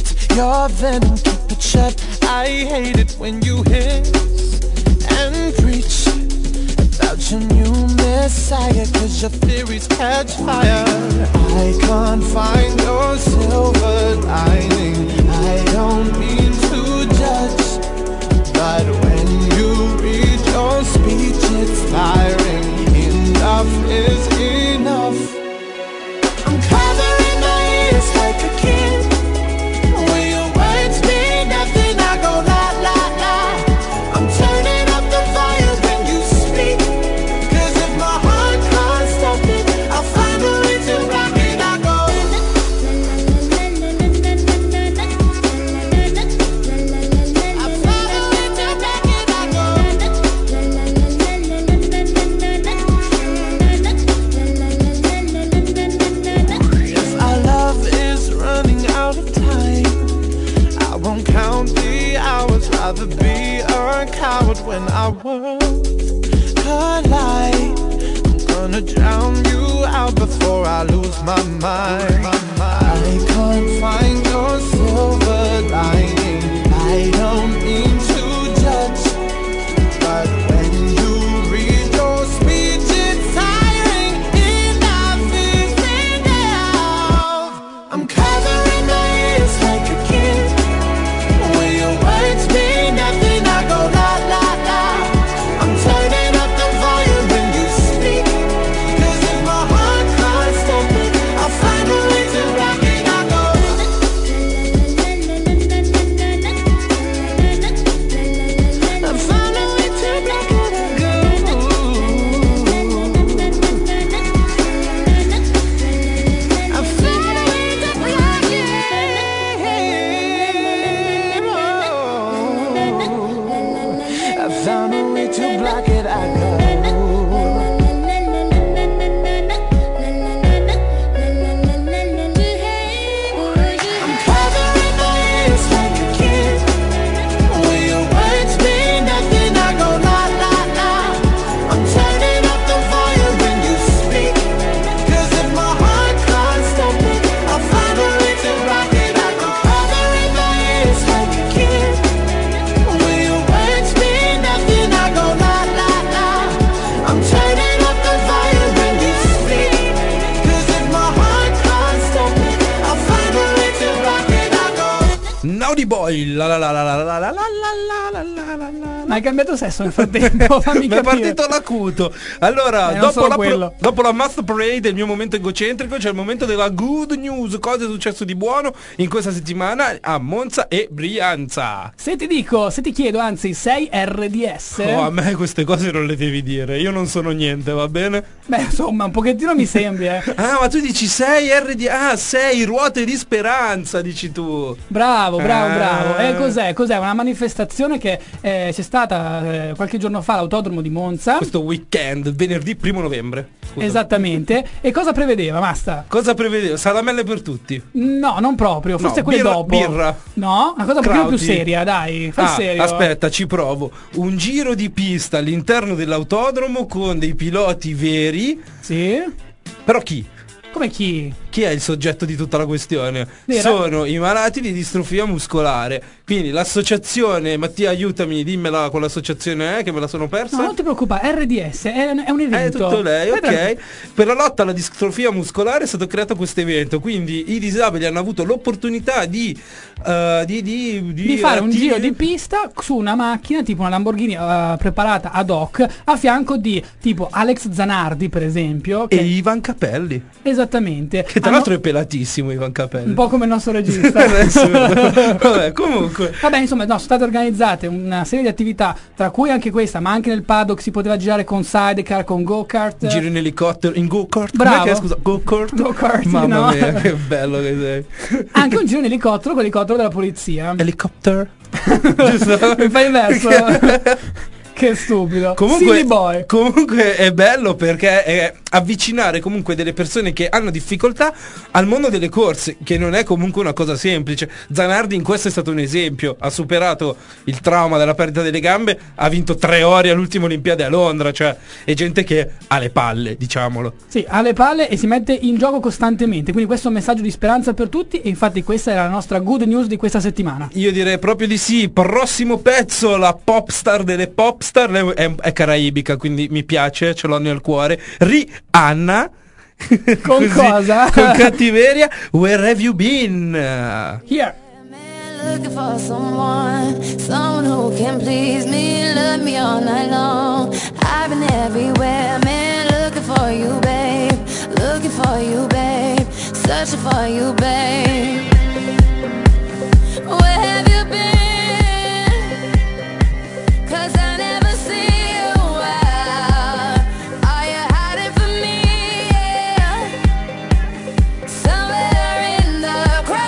your venom, keep it shut. I hate it when you hiss and preach about your new messiah, cause your theories catch fire. I can't find your silver lining. I don't mean to judge, but when you read your speech it's tiring. Enough is enough. I'm covering my ears like a kid. When your words mean nothing I go la la la. I'm turning up the fire when you speak, cause if my heart can't stop it, I'll find a way to rock it. I go I'll find a way to rock it. I go if our love is running out of time, I won't count the hours. Rather be a coward when our worlds collide. I'm gonna drown you out before I lose my mind. I can't find your silver lining. I don't mean to judge, but when you read your speech it's tiring. Enough is enough. I'm covering my ears like a kid. When your words mean nothing I go la la la. I'm turning up the volume when you speak, cause if my heart can't stop it, I'll find a way to rock it. I go I'll find a way to rock it. I go I'll find a way to rock it. I found a way to block it. I go I'm covering my ears like a kid. When your words mean nothing I go la la la. I'm turning up the volume when you speak, cause if my heart can't stop it, I'll find a way to rock it. I go covering my ears like a kid. When your words mean nothing I go la la la. I'm turning up the volume when you speak, cause if my heart can't stop it, I'll find a way to rock it. I go Naughty Boy, la la la la la la la la la la la la la. Ma hai cambiato sesso nel frattempo? Fammi Mi è capire. partito l'acuto. Allora, Eh, non dopo, solo la pro- quello. dopo la Math Parade, il mio momento egocentrico, c'è il momento della good news. Cosa è successo di buono in questa settimana a Monza e Brianza? Se ti dico, se ti chiedo, anzi, sei R D S? Oh, a me queste cose non le devi dire. Io non sono niente, va bene? Beh, insomma, un pochettino mi sembri, eh. Ah, ma tu dici sei R D S. Ah, sei ruote di speranza, dici tu. Bravo, bravo, Ah. bravo. E cos'è? Cos'è? Una manifestazione che eh, c'è stata eh, qualche giorno fa all'autodromo di Monza. Questo weekend, venerdì primo novembre. Scusa. Esattamente. E cosa prevedeva, Masta? Cosa prevedeva? Salamelle per tutti. No, non proprio, forse No, quelle birra- dopo. birra. No, una cosa un pochino più Crauti. seria, dai. Fai Ah, serio. aspetta, ci provo. Un giro di pista all'interno dell'autodromo con dei piloti veri. Sì? Però chi? Come chi? Chi è il soggetto di tutta la questione? Vera- Sono i malati di distrofia muscolare. Quindi l'associazione, Mattia aiutami, dimmela con l'associazione è che me la sono persa. No, non ti preoccupare, R D S è, è un È evento. tutto lei, Stai ok. Per la lotta alla distrofia muscolare è stato creato questo evento, quindi i disabili hanno avuto l'opportunità di eh, di, di, di fare un attiv- giro di pista su una macchina tipo una Lamborghini eh, preparata ad hoc a fianco di tipo Alex Zanardi, per esempio, e che Ivan Capelli, esattamente che tra hanno- l'altro è pelatissimo Ivan Capelli. un po' come il nostro regista. Adesso- vabbè, comunque Vabbè, insomma, no, sono state organizzate una serie di attività, tra cui anche questa, ma anche nel paddock si poteva girare con sidecar, con go-kart. giro in elicottero, in go-kart. Bravo. Com'è che è, scusa, go-kart. Go-kart, Mamma no? mia, che bello che sei. Anche un giro in elicottero con l'elicottero della polizia. Helicopter. Giusto? Mi fai il verso? Che stupido. Comunque, Silly boy. comunque è bello perché è avvicinare comunque delle persone che hanno difficoltà al mondo delle corse, che non è comunque una cosa semplice. Zanardi in questo è stato un esempio, ha superato il trauma della perdita delle gambe, ha vinto tre ori all'ultima Olimpiade a Londra, cioè è gente che ha le palle, diciamolo. Sì, ha le palle e si mette in gioco costantemente, quindi questo è un messaggio di speranza per tutti e infatti questa era la nostra good news di questa settimana. Io direi proprio di sì. Prossimo pezzo, la popstar delle popstar, è, è, è caraibica, quindi mi piace, ce l'ho nel cuore. Rihanna. Con Così, cosa? Con cattiveria. Where have you been? Here. Looking for someone, someone who can please me, love me all night long. I've been everywhere, man, looking for you, babe. Looking for you, babe. Searching for you, babe. Where have you been? 'Cause I never see you out. Are you hiding from me? Yeah. Somewhere in the crowd.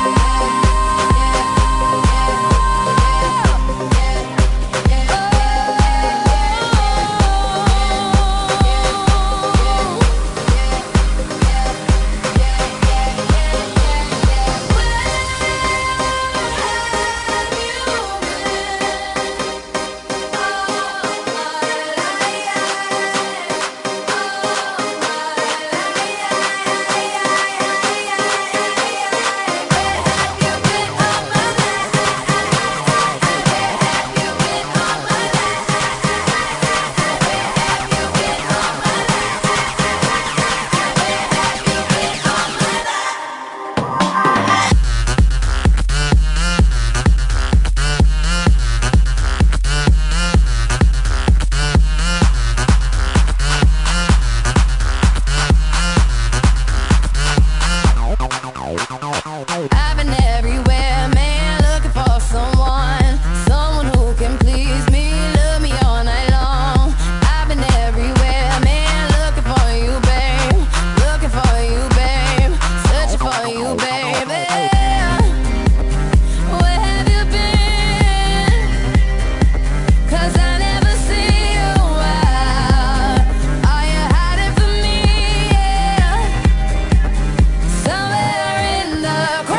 I've been everywhere, man, looking for someone, someone who can please me, love me all night long. I've been everywhere, man, looking for you, babe, looking for you, babe, searching for you, baby. Where have you been? 'Cause I never see you out. Are you hiding from me? Yeah. Somewhere in the crowd.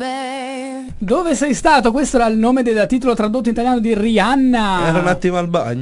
Dove sei stato? Questo era il nome del titolo tradotto in italiano di Rihanna. Era un attimo al bagno.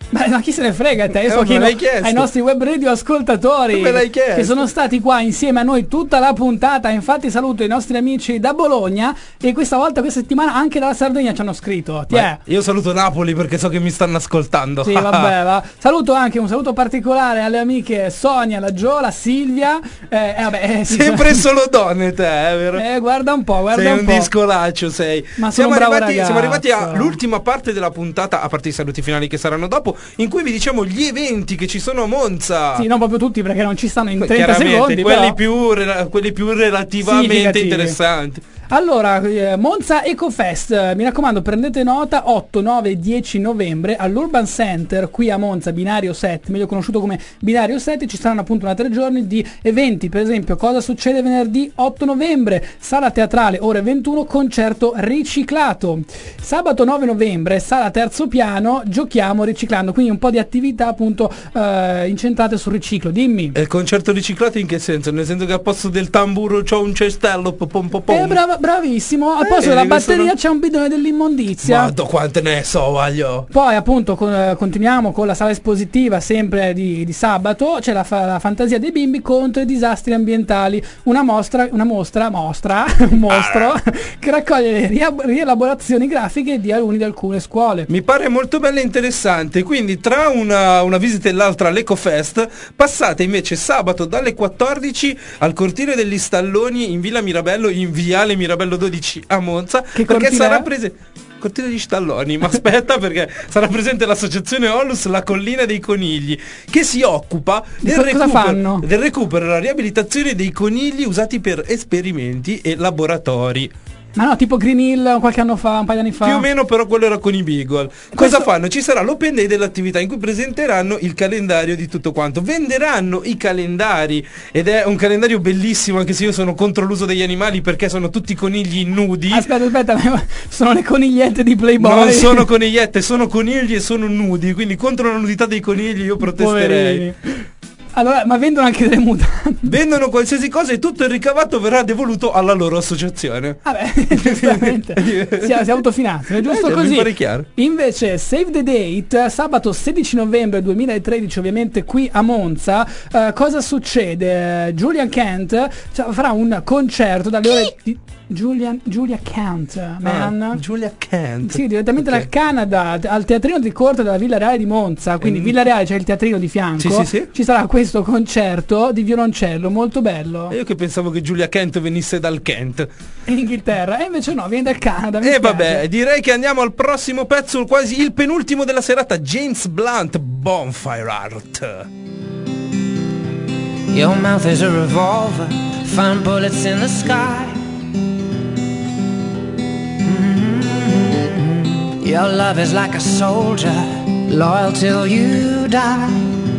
Ma, ma chi se ne frega te? Io Eh, sto ma me l'hai chiedendo chiesto. ai nostri web radio ascoltatori Me l'hai chiesto. che sono stati qua insieme a noi tutta la puntata. Infatti saluto i nostri amici da Bologna e questa volta, questa settimana, anche dalla Sardegna ci hanno scritto. Ti è? Beh, io saluto Napoli perché so che mi stanno ascoltando. Sì, vabbè, va. Saluto anche un saluto particolare alle amiche Sonia, la Gio, la Silvia. Eh, eh, vabbè, eh, sì, Sempre solo donne te, eh, vero? Eh, guarda un po', guarda sei un un po'. discolaccio, sei. Ma sono siamo, un bravo arrivati, siamo arrivati ragazzo. all'ultima parte della puntata, a parte i saluti finali che saranno dopo, in cui vi diciamo gli eventi che ci sono a Monza. Sì, non proprio tutti perché non ci stanno in trenta Chiaramente, secondi. quelli, però. più, rela- quelli più relativamente Significativi. interessanti. Allora, eh, Monza EcoFest, eh, mi raccomando prendete nota, otto, nove e dieci novembre all'Urban Center qui a Monza, Binario sette, meglio conosciuto come Binario sette, ci saranno appunto una tre giorni di eventi, per esempio cosa succede venerdì otto novembre, sala teatrale ore ventuno, concerto riciclato, sabato nove novembre, sala terzo piano, giochiamo riciclando, quindi un po' di attività appunto eh, incentrate sul riciclo, dimmi. E il concerto riciclato in che senso? Nel senso che al posto del tamburo c'ho un cestello, pom pom pom. Eh, brava, bravissimo, al Eh, posto della questo batteria non- c'è un bidone dell'immondizia. Guarda quante ne so, voglio. Poi appunto con- eh, continuiamo con la sala espositiva sempre di, di sabato, c'è la, fa- la fantasia dei bimbi contro i disastri ambientali, una mostra, una mostra, mostra, un mostro che raccoglie le ria- rielaborazioni grafiche di alunni di alcune scuole. Mi pare molto bella e interessante, quindi tra una, una visita e l'altra all'EcoFest passate invece sabato dalle quattordici al cortile degli Stalloni in Villa Mirabello, in Viale Mirabello dodici a Monza, Che perché cortile sarà è? presente cortile degli Stalloni, ma aspetta perché sarà presente l'associazione Onlus La Collina dei Conigli, che si occupa del co- cosa recupero, fanno? del recupero e la riabilitazione dei conigli usati per esperimenti e laboratori. Ma no, tipo Green Hill qualche anno fa, un paio di anni fa. Più o meno, però quello era con i Beagle. Cosa Questo- fanno? Ci sarà l'open day dell'attività in cui presenteranno il calendario di tutto quanto. Venderanno i calendari ed è un calendario bellissimo, anche se io sono contro l'uso degli animali perché sono tutti conigli nudi. Aspetta, aspetta, ma sono le conigliette di Playboy. Non sono conigliette, sono conigli e sono nudi, quindi contro la nudità dei conigli io protesterei. Poverini. Allora, ma vendono anche delle mutande. Vendono qualsiasi cosa e tutto il ricavato verrà devoluto alla loro associazione. Vabbè, giustamente si, è- si è autofinanziano, è giusto Eh, mi così. pare chiaro. Invece Save the Date, sabato sedici novembre duemilatredici, ovviamente qui a Monza, eh, cosa succede? Julian Kent cioè, farà un concerto dalle ore di Julian, Julia Kent, man. Ah, Julia Kent. Sì, direttamente Ok. dal Canada, al teatrino di corte della Villa Reale di Monza, quindi Mm. Villa Reale c'è il teatrino di fianco, Sì, sì, sì. ci sarà questo concerto di violoncello molto bello E io che pensavo che Julia Kent venisse dal Kent. in Inghilterra, e invece no, viene dal Canada. mi E spiace. vabbè, direi che andiamo al prossimo pezzo, quasi il penultimo della serata, James Blunt, Bonfire Art. Your mouth is a revolver, find bullets in the sky. Mm-hmm. Your love is like a soldier, loyal till you die.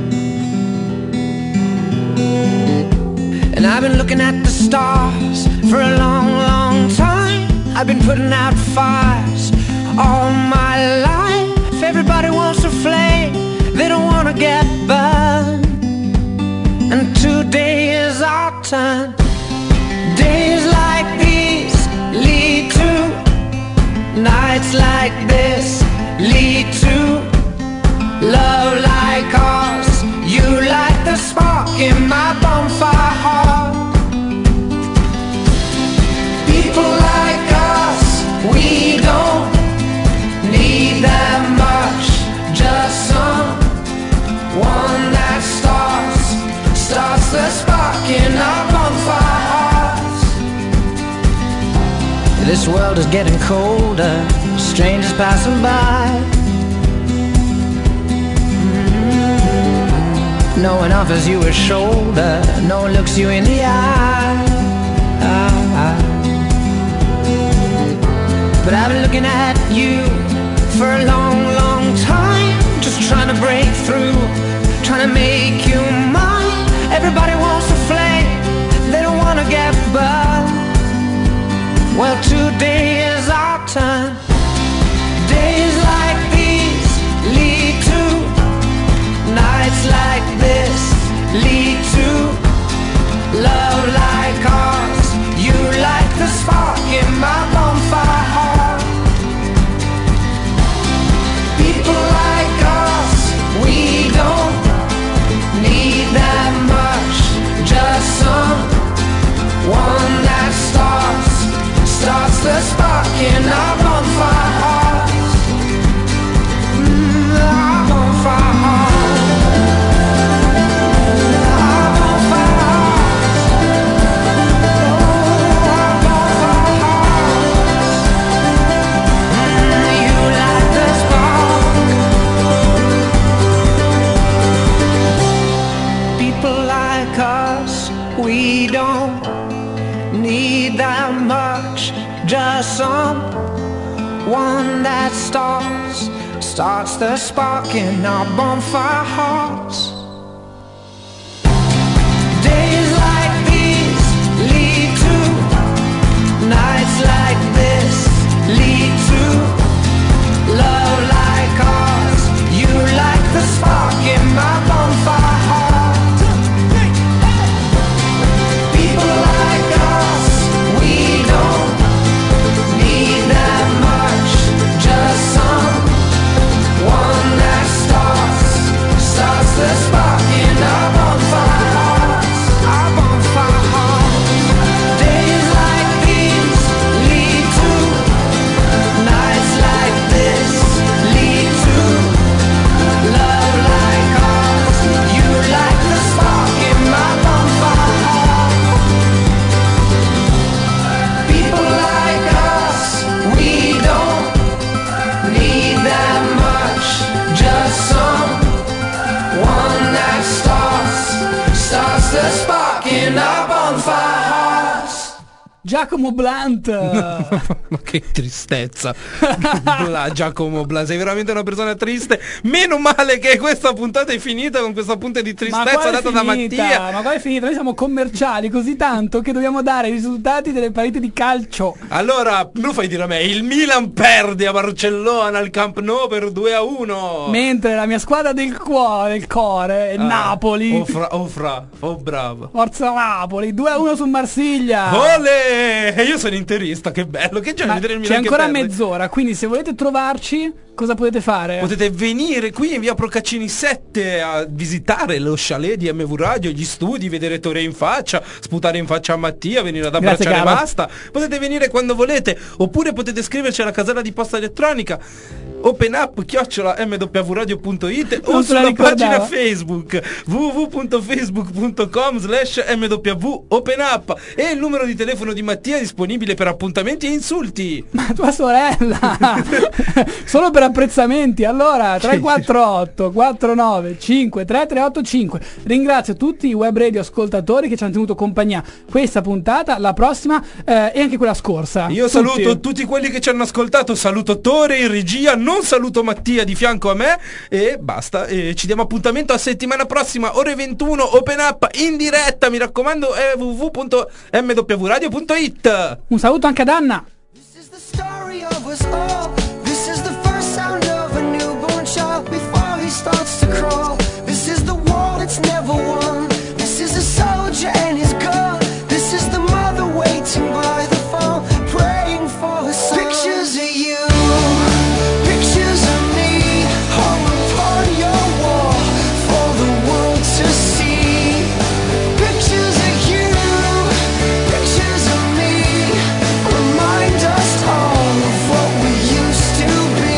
And I've been looking at the stars for a long, long time. I've been putting out fires all my life. Everybody wants a flame, they don't wanna get burned. And today is our turn. Days like these lead to nights like this, lead to love like ours. You light the spark in my bonfire heart. People like us, we don't need that much. Just someone that starts Starts the spark in our bonfire hearts. This world is getting colder, strangers passing by. Mm-hmm. No one offers you a shoulder, no one looks you in the eye. But I've been looking at you for a long, long time, just trying to break through, trying to make you mine. Everybody wants to flame, they don't wanna get burned. Well, today is our turn. Days like these lead to nights like this, lead to love like ours. You light the spark in my bonfire heart. People like us, just someone that starts, starts the spark in our bonfire hearts. Days like these lead to nights like this, lead to love like ours. You like the spark in my bonfire heart. People like us, we don't need that much. Just someone that starts, starts the spark in our bonfire hearts, our bonfire heart. Days like these lead to nights like this, lead to love like ours. You like the spark in my bonfire heart. People like us, we don't need that much. Just someone that starts, starts the spark in our bonfire hearts. Giacomo Blunt. Ma che tristezza. Bla, Giacomo Bla, sei veramente una persona triste. Meno male che questa puntata è finita con questa punta di tristezza data da Mattia. Ma qua è finita, noi siamo commerciali così tanto che dobbiamo dare i risultati delle partite di calcio. Allora, lo fai dire a me, il Milan perde a Barcellona al Camp Nou per due a uno. Mentre la mia squadra del cuore, del cuore, il Ah, Napoli. Oh fra, oh fra, oh bravo. Forza Napoli, due a uno su Marsiglia. Ole! Io sono interista, che bello, che già Ma vedere il c'è Milan che ancora perde. mezz'ora, quindi se volete trovarci, cosa potete fare? Potete venire qui in via Procaccini sette a visitare lo chalet di M V Radio, gli studi, vedere Tore in faccia, sputare in faccia a Mattia, venire ad Grazie, abbracciare caro. basta. Potete venire quando volete, oppure potete scriverci alla casella di posta elettronica openup chiocciola m w radio punto it o Non se la sulla ricordava. pagina Facebook w w w punto facebook punto com slash m w openup e il numero di telefono di Mattia è disponibile per appuntamenti e insulti. Ma tua sorella. Solo per apprezzamenti. Allora tre quattro otto quattro nove cinque tre tre otto cinque. Ringrazio tutti i web radio ascoltatori che ci hanno tenuto compagnia questa puntata, la prossima eh, e anche quella scorsa. Io Tutti. saluto tutti quelli che ci hanno ascoltato, saluto Tore in regia, non saluto Mattia di fianco a me e basta, e ci diamo appuntamento a settimana prossima ore ventuno, Open Up in diretta, mi raccomando, è w w w punto m w radio punto it. Un saluto anche ad Anna. This is the story of us all. This is the first sound of a newborn child before he starts to crawl. This is the war that's never won. This is a soldier and his gun. This is the mother waiting by the phone, praying for her son. Pictures of you, pictures of me, hung upon your wall for the world to see. Pictures of you, pictures of me, remind us all of what we used to be.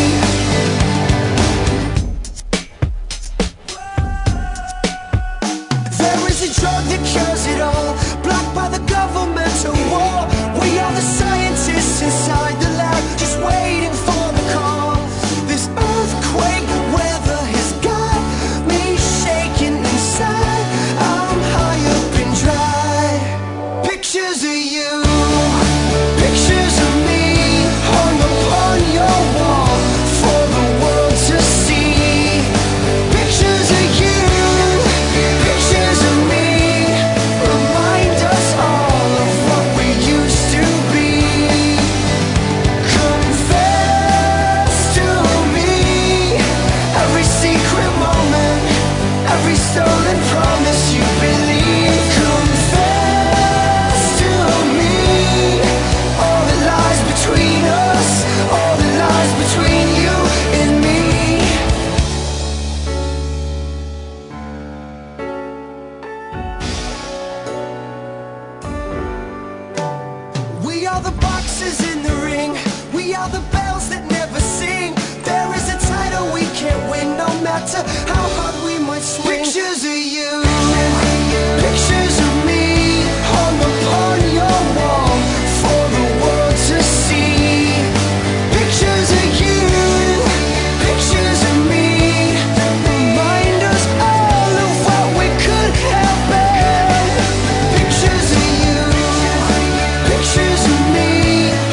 There is a drug that cures it all, blocked by the governmental war. We are the scientists inside the lab, just waiting for the call. This earthquake weather has got me shaking inside. I'm high up and dry. Pictures of you, pictures of me, hung upon your wall for the world to see. Pictures of you, pictures of me, remind us all of what we used to be. Confess to me every secret moment, every stolen promise you believe. Confess to me all the lies between us, all the lies between you and me. We are the boxes in the ring, we are the bells that never sing. There is a title we can't win, no matter how hard we might swing. Pictures of you, pictures of me, hung upon your wall for the world to see. Pictures of you, pictures of me, remind us all of what we could have been. Pictures of you, pictures of me,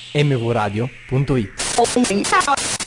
m v radio punto it.